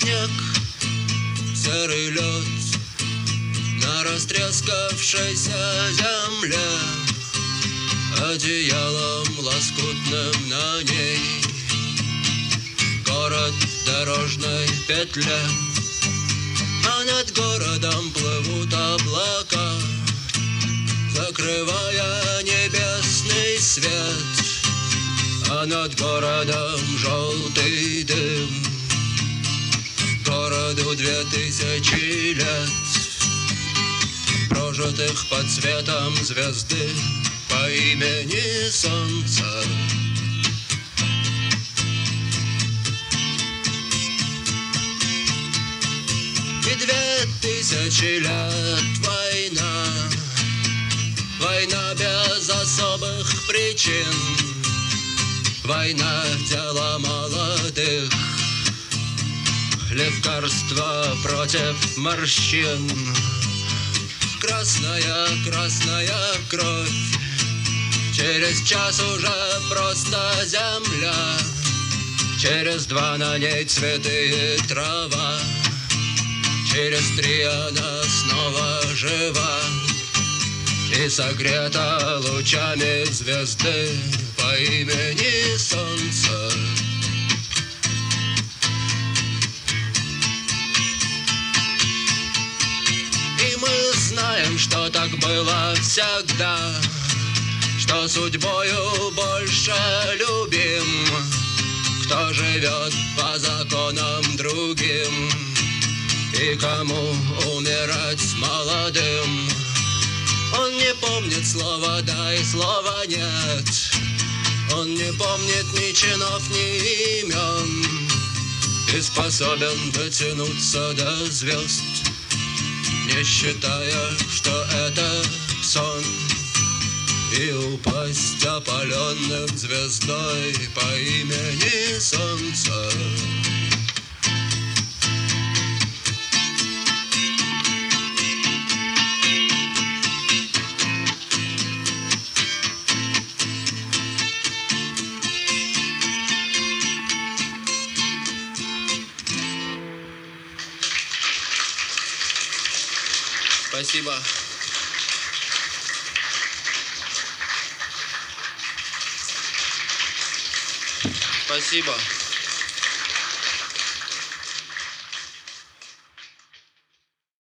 снег, серый лед на растрескавшейся земле, одеялом лоскутным на ней. Город в дорожной петле, а над городом плывут облака, закрывая небесный свет, а над городом желтый дым. Городу 2000 лет, прожитых под светом звезды по имени Солнце. И 2000 лет война, война без особых причин, война — дело молодых, лекарство против морщин. Красная, красная кровь, через час уже просто земля, через 2 на ней цветы и трава, через 3 она снова жива и согрета лучами звезды по имени Солнце. И мы знаем, что так было всегда, что судьбою больше любим, кто живет по законам другим, и кому умирать молодым. Он не помнит слова «да» и слова «нет», он не помнит ни чинов, ни имен, и способен дотянуться до звезд, не считая, что это сон, и упасть опаленным звездой по имени Солнце. Спасибо. Спасибо.